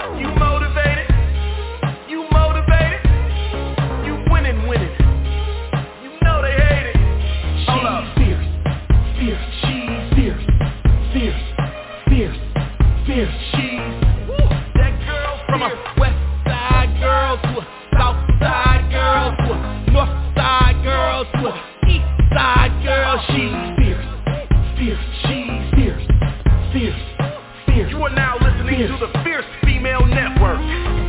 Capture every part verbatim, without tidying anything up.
You motivated? You motivated? You winning, winning. You know they hate it. Hold up. Fierce, fierce, she's fierce, fierce, fierce, fierce, she's. Woo, that girl from a west side girl to a south side girl to a north side girl to a east side girl. She's fierce, fierce, she's fierce, fierce, fierce. You are now listening fierce. to the Fierce Female Network.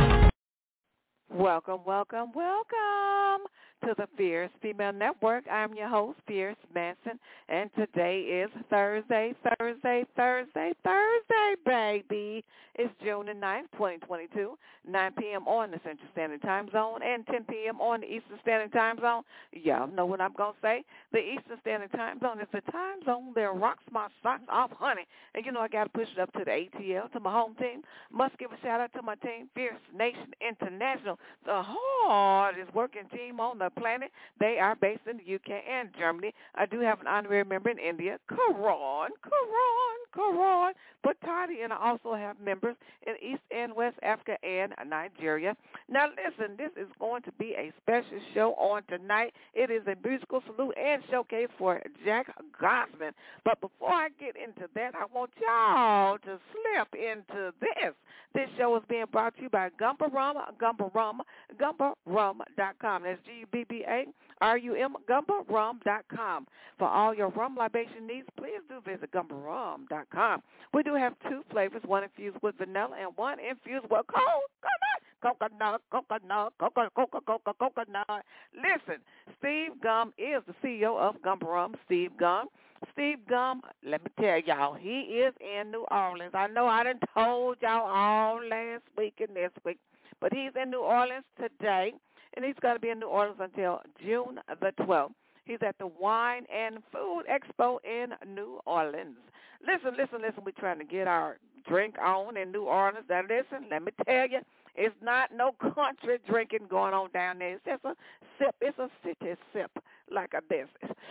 Welcome, welcome, welcome to the Fierce Female Network. I'm your host, Fierce Manson, and today is Thursday, Thursday, Thursday, Thursday, baby. It's June the ninth, twenty twenty-two, nine p.m. on the Central Standard Time Zone and ten p.m. on the Eastern Standard Time Zone. Y'all know what I'm going to say. The Eastern Standard Time Zone is the time zone that rocks my socks off, honey. And you know I got to push it up to the A T L, to my home team. Must give a shout-out to my team, Fierce Nation International, the hardest working team on the planet. They are based in the U K and Germany. I do have an honorary member in India, Karan, Karan, Karan, Patati, and I also have members in East and West Africa and Nigeria. Now, listen, this is going to be a special show on tonight. It is a musical salute and showcase for Jack Gosman. But before I get into that, I want y'all to slip into this. This show is being brought to you by Gumba Rum, Gumba Rum, Gumba Rum dot com. That's G U B B A R U M, Gumba Rum dot com. For all your rum libation needs, please do visit Gumba Rum dot com. We do have two flavors, one infused with vanilla and one infused with coconut. Coconut, coconut, coconut, coconut, coconut, coconut. Listen, Steve Gum is the C E O of Gumba Rum, Steve Gum. Steve Gum, let me tell y'all, he is in New Orleans. I know I done told y'all all last week and this week, but he's in New Orleans today, and he's going to be in New Orleans until June the twelfth. He's at the Wine and Food Expo in New Orleans. Listen, listen, listen, we're trying to get our drink on in New Orleans. Now, listen, let me tell you, it's not no country drinking going on down there. It's just a sip. It's a city sip like a this.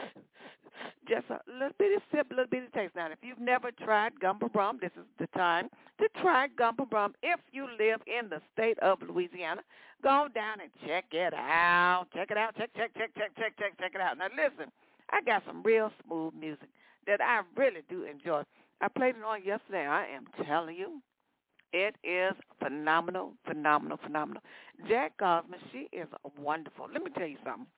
Just a little bitty sip, a little bitty taste. Now, if you've never tried Gumba Rum, this is the time to try Gumba Rum. If you live in the state of Louisiana, go down and check it out. Check it out. Check, check, check, check, check, check, check it out. Now, listen, I got some real smooth music that I really do enjoy. I played it on yesterday. I am telling you, it is phenomenal, phenomenal, phenomenal. Jack Gosman, she is wonderful. Let me tell you something.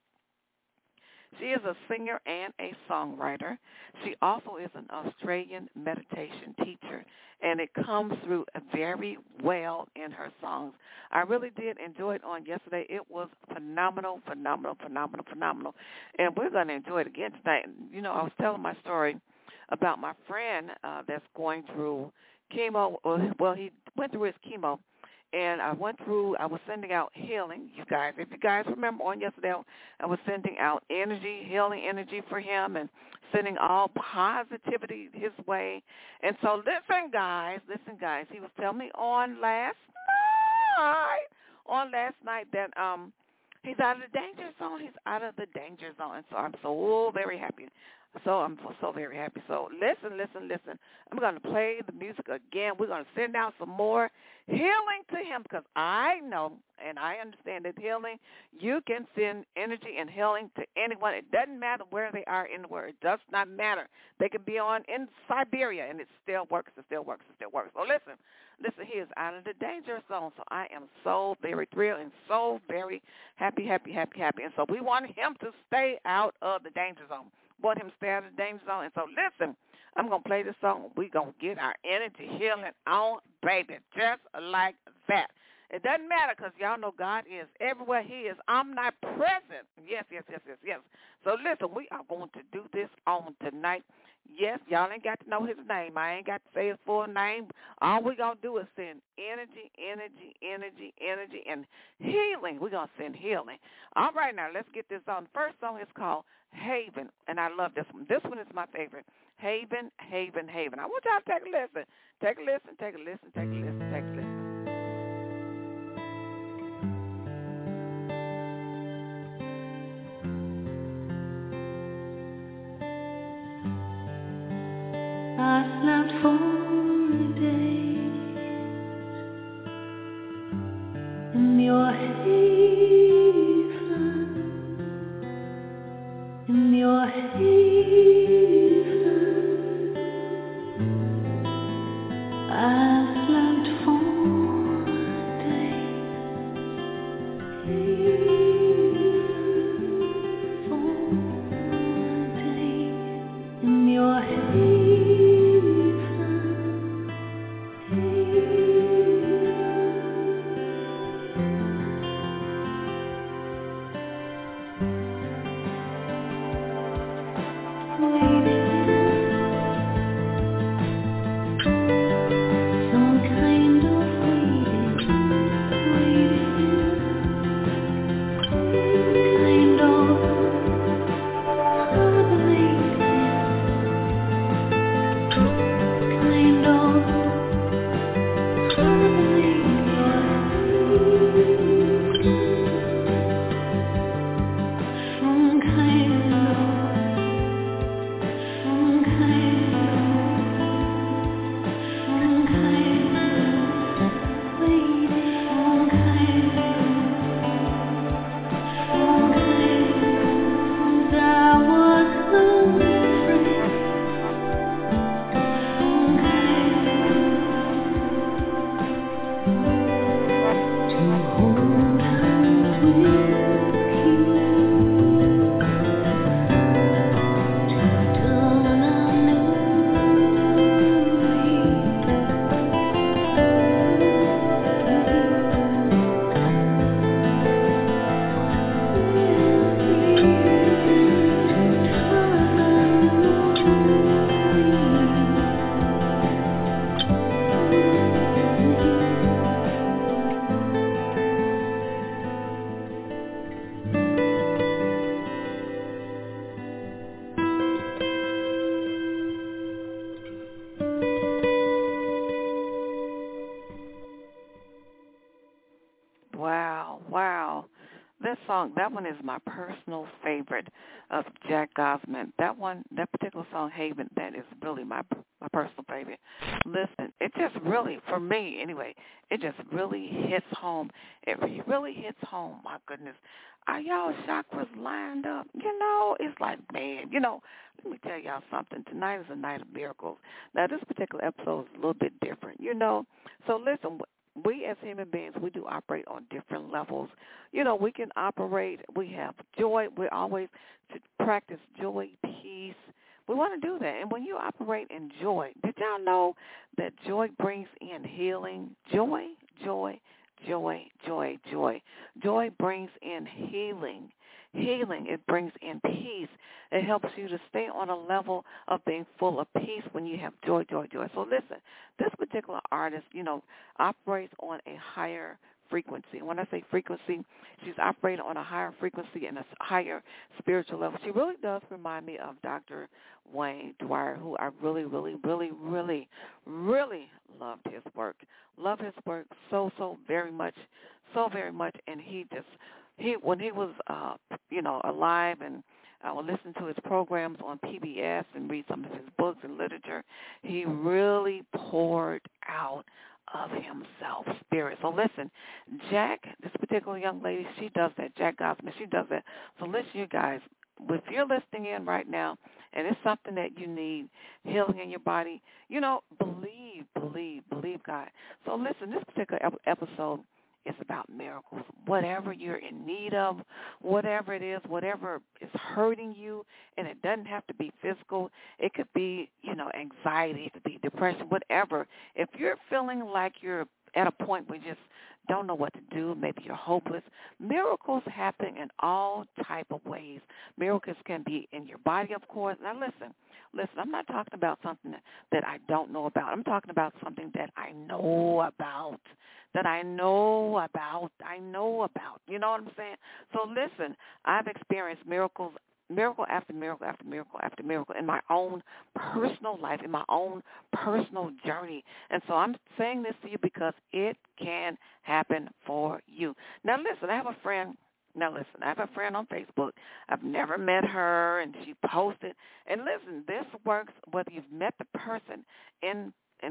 She is a singer and a songwriter. She also is an Australian meditation teacher, and it comes through very well in her songs. I really did enjoy it on yesterday. It was phenomenal, phenomenal, phenomenal, phenomenal, and we're going to enjoy it again tonight. You know, I was telling my story about my friend uh, that's going through chemo. Well, he went through his chemo. And I went through, I was sending out healing, you guys. If you guys remember on yesterday, I was sending out energy, healing energy for him and sending all positivity his way. And so listen, guys, listen, guys. He was telling me on last night, on last night that um he's out of the danger zone. He's out of the danger zone. And so I'm so very happy. So I'm so very happy. So listen, listen, listen. I'm going to play the music again. We're going to send out some more healing to him because I know and I understand that healing, you can send energy and healing to anyone. It doesn't matter where they are in the world. It does not matter. They could be on in Siberia and it still works. It still works. It still works. So listen, listen, he is out of the danger zone. So I am so very thrilled and so very happy, happy, happy, happy. And so we want him to stay out of the danger zone. Want him to stay out of the danger zone. And so listen, I'm going to play this song. We're going to get our energy healing on, baby, just like that. It doesn't matter because y'all know God is everywhere he is omnipresent. Yes, yes, yes, yes, yes. So listen, we are going to do this on tonight. Yes, y'all ain't got to know his name. I ain't got to say his full name. All we're going to do is send energy, energy, energy, energy, and healing. We're going to send healing. All right, now let's get this on. The first song is called Haven, and I love this one. This one is my favorite. Haven, Haven, Haven. I want y'all to take a listen. Take a listen, take a listen, take a listen, take a listen. I slept for days in your haven, in your haven, I slept for days, for days, in your haven. Wow, wow. This song, that one is my personal favorite of Jack Gosman. That one, that particular song, Haven, that is really my my personal favorite. Listen, it just really, for me anyway, it just really hits home. It really hits home, my goodness. Are y'all chakras lined up? You know, it's like, man, you know, let me tell y'all something. Tonight is a night of miracles. Now, this particular episode is a little bit different, you know. So listen, we as human beings, we do operate on different levels. You know, we can operate, we have joy. We always practice joy, peace. We want to do that. And when you operate in joy, did y'all know that joy brings in healing? Joy, joy, joy, joy, joy. Joy brings in healing. Healing, it brings in peace. It helps you to stay on a level of being full of peace when you have joy, joy, joy. So listen, this particular artist, you know, operates on a higher frequency. When I say frequency, she's operating on a higher frequency and a higher spiritual level. She really does remind me of Doctor Wayne Dyer, who I really, really, really, really, really loved his work. Love his work so, so very much, so very much. And he just, he when he was, uh, you know, alive, and I would listen to his programs on P B S and read some of his books and literature, he really poured out of himself, spirit. So listen, Jack, this particular young lady, she does that. Jack Gosman, she does that. So listen, you guys, if you're listening in right now, and it's something that you need, healing in your body, you know, believe, believe, believe God. So listen, this particular episode is about miracles. Whatever you're in need of, whatever it is, whatever is hurting you, and it doesn't have to be physical. It could be, you know, anxiety. It could be depression, whatever. If you're feeling like you're at a point where you just don't know what to do, maybe you're hopeless, miracles happen in all type of ways. Miracles can be in your body, of course. Now listen, listen, I'm not talking about something that, that I don't know about. I'm talking about something that I know about, that I know about, I know about. You know what I'm saying? So listen, I've experienced miracles, miracle after miracle after miracle after miracle in my own personal life, in my own personal journey. And so I'm saying this to you because it can happen for you. Now listen, I have a friend. Now listen, I have a friend on Facebook. I've never met her, and she posted. And listen, this works whether you've met the person in in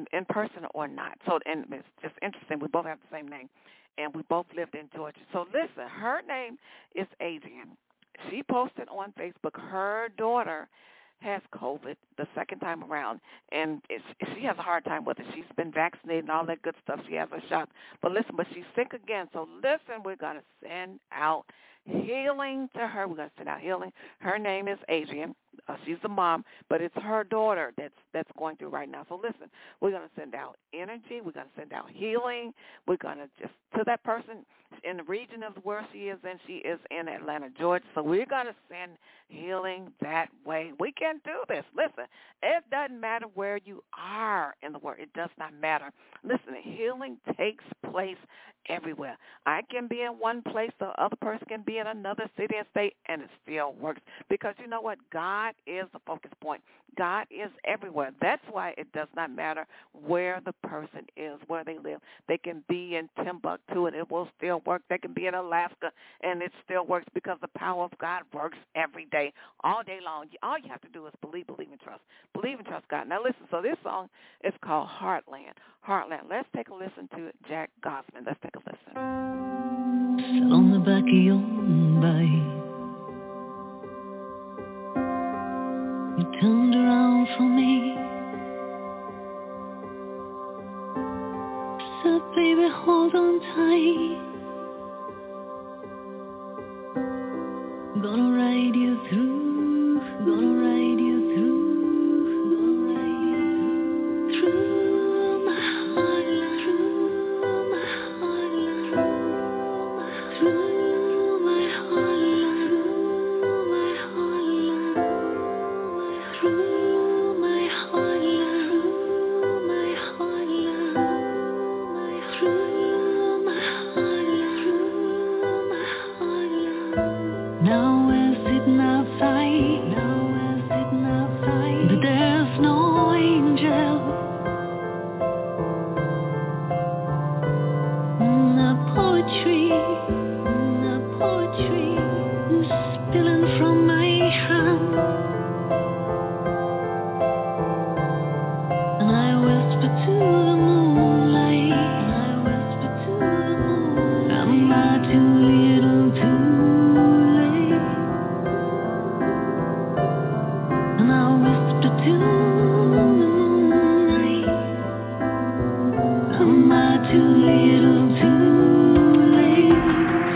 in person or not. So, and it's just interesting. We both have the same name, and we both lived in Georgia. So listen, her name is Adrian. She posted on Facebook her daughter has COVID the second time around, and it's, she has a hard time with it. She's been vaccinated and all that good stuff. She has a shot. But listen, but she's sick again. So listen, we're going to send out healing to her. We're going to send out healing. Her name is Adrian. Uh, she's the mom, but it's her daughter that's that's going through right now. So listen, we're going to send out energy. We're going to send out healing. We're going to just, to that person in the region of where she is in, she is in Atlanta, Georgia. So we're going to send healing that way. We can do this. Listen, it doesn't matter where you are in the world. It does not matter. Listen, healing takes place everywhere. I can be in one place, the other person can be in another city and state, and it still works. Because you know what? God is the focus point. God is everywhere. That's why it does not matter where the person is, where they live. They can be in Timbuktu, and it will still work. They can be in Alaska, and it still works because the power of God works every day, all day long. All you have to do is believe, believe, and trust. Believe and trust God. Now, listen, so this song is called Heartland. Heartland. Let's take a listen to Jack Gosman. Let's take a listen. Sat on the back of your bike. You turned around for me. Said, baby, hold on tight. Gonna ride you through. Gonna ride you through. Gonna ride you through. Through my heartland. Through my heartland. Through my heartland. Through my heartland. Through my heartland. Through my heartland. Now we're sitting outside. Now we're sitting outside. But there's no angel. The poetry, the poetry is spilling from my hand. And I whisper to the moonlight. And I whisper to the moonlight. Am I too little too late? And I whisper to the moonlight. Am I too little too late?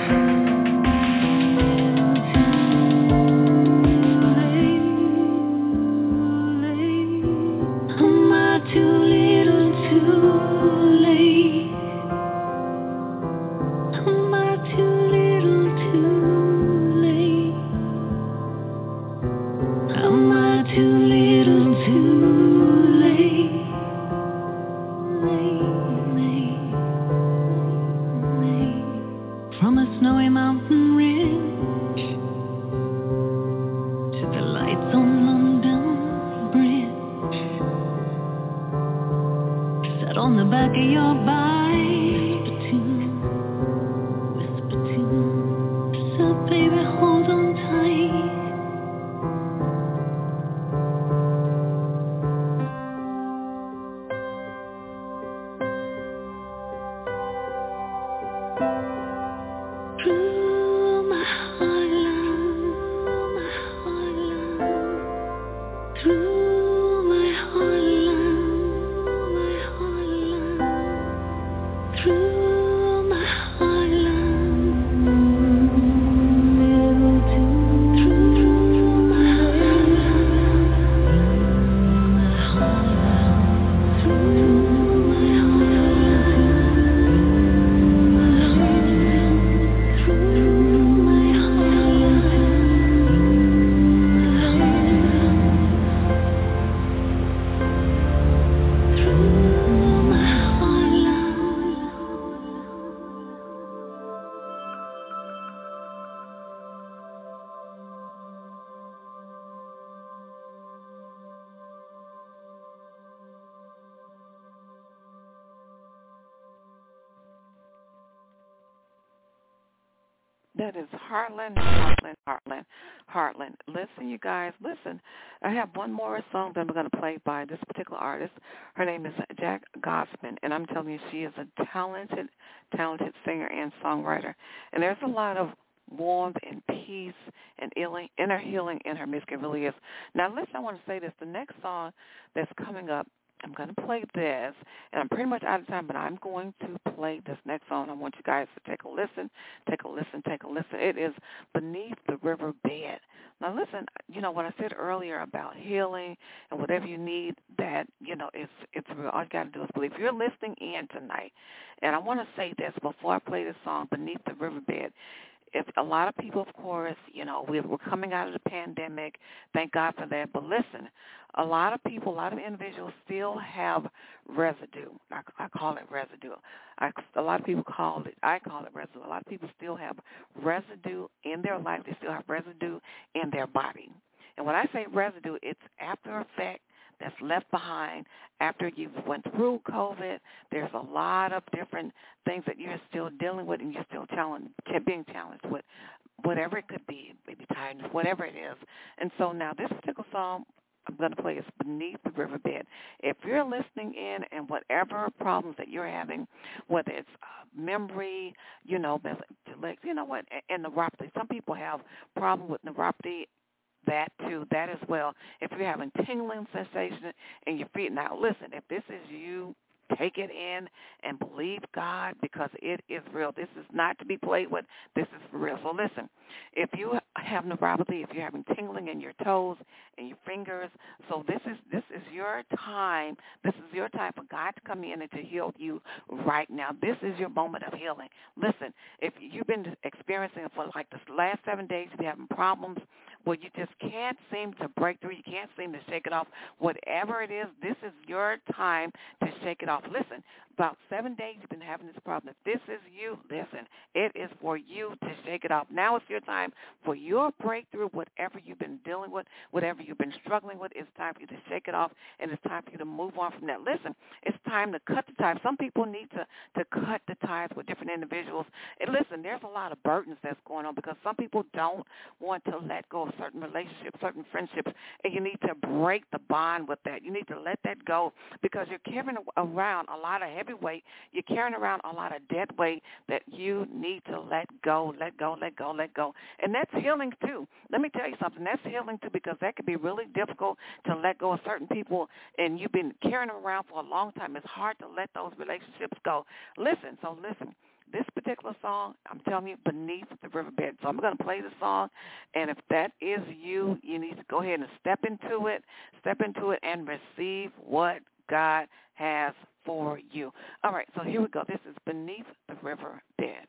That is Heartland, Heartland, Heartland, Heartland. Listen, you guys, listen. I have one more song that I'm going to play by this particular artist. Her name is Jack Gospin, and I'm telling you, she is a talented, talented singer and songwriter. And there's a lot of warmth and peace and healing, inner healing in her music. It really is. Now, listen, I want to say this. The next song that's coming up, I'm going to play this, and I'm pretty much out of time, but I'm going to play this next song. I want you guys to take a listen, take a listen, take a listen. It is Beneath the River Bed. Now, listen, you know, what I said earlier about healing and whatever you need, that, you know, it's, it's real. All you got to do is believe. If you're listening in tonight, and I want to say this before I play this song, Beneath the River Bed, if a lot of people, of course, you know, we're, we're coming out of the pandemic. Thank God for that. But listen, a lot of people, a lot of individuals still have residue. I, I call it residue. I, a lot of people call it, I call it residue. A lot of people still have residue in their life. They still have residue in their body. And when I say residue, it's after effect that's left behind after you went through COVID. There's a lot of different things that you're still dealing with, and you're still challenged, being challenged with, whatever it could be, maybe tiredness, whatever it is. And so now this particular song I'm going to play is Beneath the Riverbed. If you're listening in and whatever problems that you're having, whether it's uh, memory, you know, you know what, and neuropathy. Some people have problems with neuropathy. That, too, that as well. If you're having tingling sensation in your feet. Now, listen, if this is you, take it in and believe God, because it is real. This is not to be played with. This is for real. So listen, if you have neuropathy, if you're having tingling in your toes and your fingers, so this is this is your time. This is your time for God to come in and to heal you right now. This is your moment of healing. Listen, if you've been experiencing for like the last seven days, you're having problems where you just can't seem to break through, you can't seem to shake it off, whatever it is, this is your time to shake it off. Listen, about seven days you've been having this problem. If this is you, listen, it is for you to shake it off. Now it's your time for your breakthrough, whatever you've been dealing with, whatever you've been struggling with, it's time for you to shake it off, and it's time for you to move on from that. Listen, it's time to cut the ties. Some people need to, to cut the ties with different individuals. And listen, there's a lot of burdens that's going on because some people don't want to let go of certain relationships, certain friendships, and you need to break the bond with that. You need to let that go because you're carrying around a lot of heavy weight. You're carrying around a lot of dead weight that you need to let go, let go, let go, let go. And that's healing too. Let me tell you something. That's healing too, because that can be really difficult to let go of certain people, and you've been carrying them around for a long time. It's hard to let those relationships go. Listen, so listen. This particular song, I'm telling you, Beneath the Riverbed. So I'm going to play the song, and if that is you, you need to go ahead and step into it, step into it, and receive what God has for you. All right, so here we go. This is Beneath the Riverbed.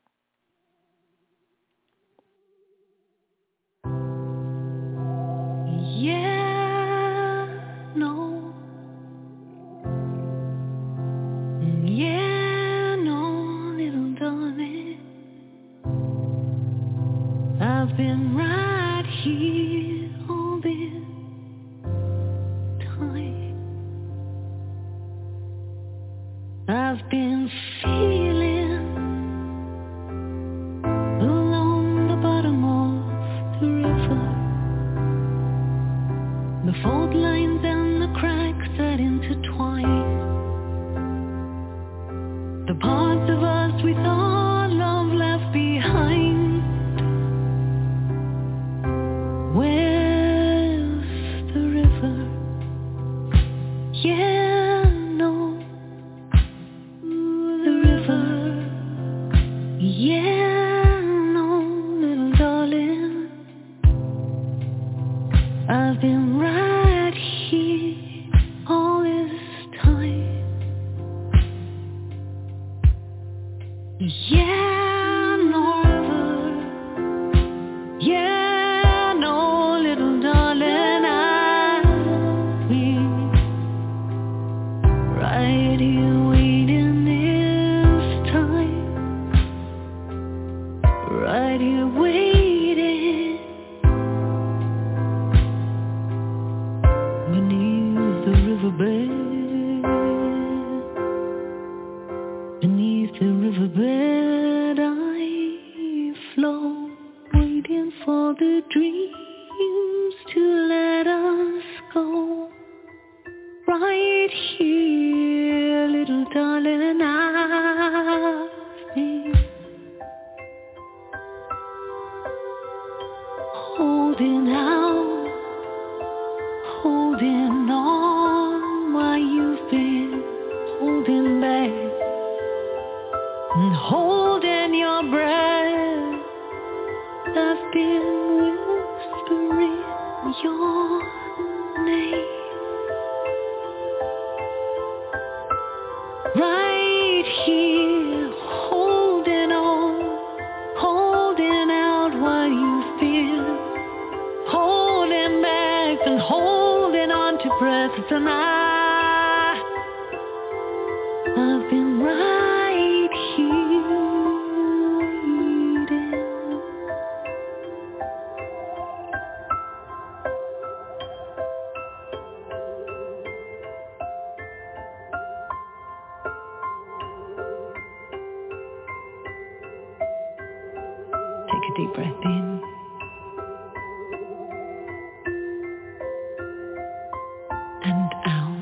Yeah, no. Yeah, no, little darling. I've been right here all this time. I've been feeling along the bottom of the river, the fault lines and the cracks that intertwine, the parts of us we thought love left behind. Where's the river? Yeah, no. The river. Yeah, no, little darling. I've been right here all this time. Yeah, no river. Yeah, no, little darling. I'll be right here waiting this time. Right here waiting beneath the riverbed. Beneath the riverbed I flow. for the dreams to let us go. Right here, little darling, I've been holding out, holding on while you've been holding back and holding your breath. I've been whispering your name. Right here, holding on, holding out while you feel, holding back and holding on to breath tonight. I've been right here waiting. Take a deep breath in and out.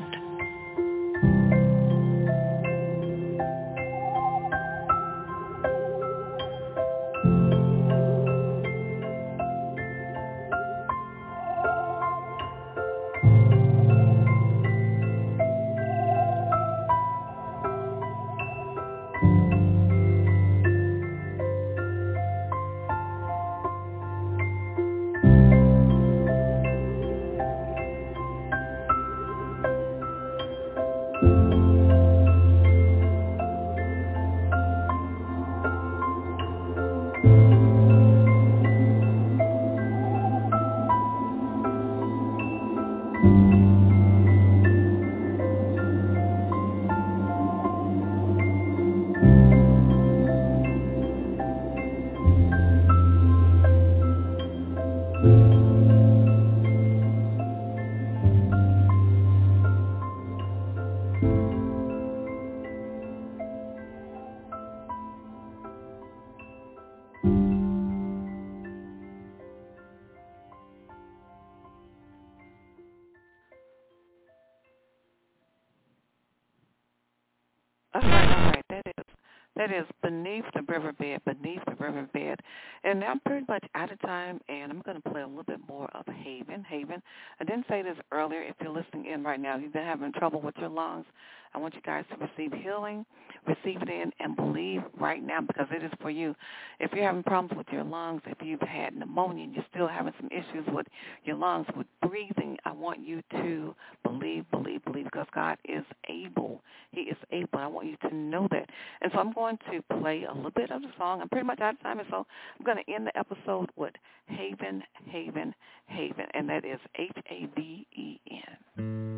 All right, all right. That is that is Beneath the Riverbed, Beneath the Riverbed. And I'm pretty much out of time, and I'm going to play a little bit more of Haven. Haven. I didn't say this earlier. If you're listening in right now, you've been having trouble with your lungs, I want you guys to receive healing, receive it in, and believe right now because it is for you. If you're having problems with your lungs, if you've had pneumonia and you're still having some issues with your lungs, with breathing, I want you to believe, believe, believe because God is able. He is able. I want you to know that. And so I'm going to play a little bit of the song. I'm pretty much out of time, and so I'm going to end the episode with Haven, Haven, Haven, and that is H A V E N.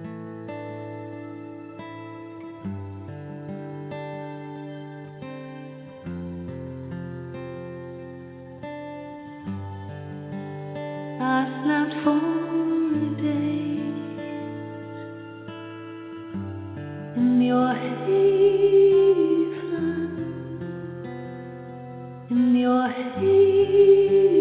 I slept for a day in your haven, in your haven.